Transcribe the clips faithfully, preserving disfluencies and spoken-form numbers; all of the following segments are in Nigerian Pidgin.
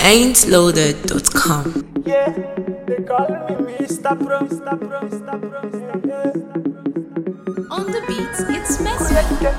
ain't loaded dot com. Yeah, they call me Mister Pro, Mister Pro, Mister Pro, yeah. On the beat, it's Messi.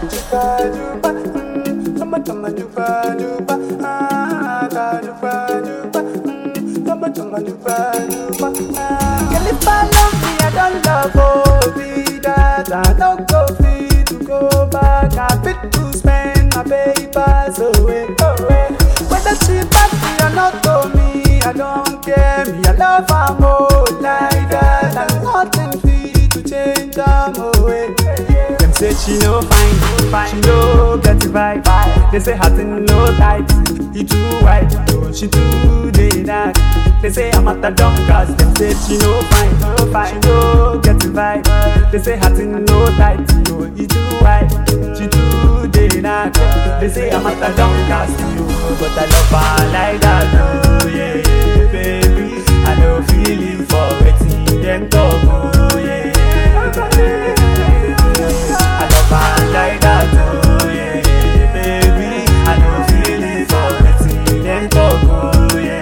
Girl, if I love me, I don't love oh, be that I don't go fit to go back. I fit to spend my papers away, away. Whether she bad me or not for me, I don't care. Me, I love her more like that. And nothing fit to change them away. Them say she no fine, fine. She no get the vibe. They say her thing no tight. He too white, she too day dark. They say I'm at the Dunkers. Them say she no fine, no fine. She no get the vibe. They say her thing no tight. No, he too white, she too day dark. They say I'm at the Dunkers, but I love her like that. Oh yeah, yeah, baby. I no feeling for waiting them talk. Oh yeah, yeah, I love her like that. Oh yeah, yeah, baby. I no feeling for waiting them talk. Oh yeah.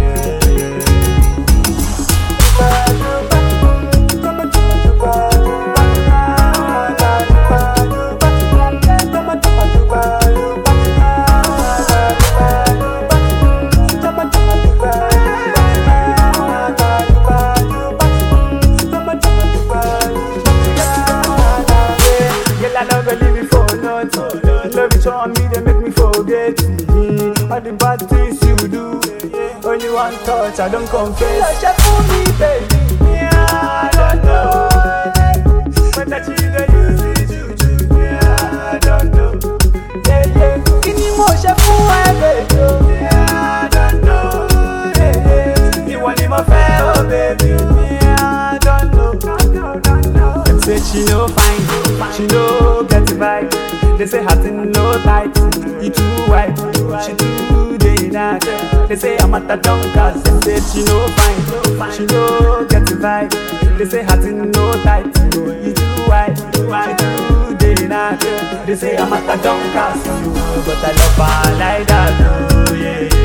Love it on me, they make me forget mm. All the bad things you do, only one touch, I don't confess. Touch it for me, baby. Yeah, I don't know. But that you don't use it, juju. Yeah, I don't know. Yeah, yeah. Can you mosh it for my baby? Yeah, I don't know. Yeah, yeah. You want him a fair, oh baby? Yeah, I don't know. Them say she no fine, she no get the vibe. They say her thing no tight, he too white, she too day dark. They say I'm at the Dunkers. Them say she no fine, she no get the vibe. They say her thing no tight, he too white, she too day dark. They say I'm at the Dunkers, but I love her like that. Oh yeah.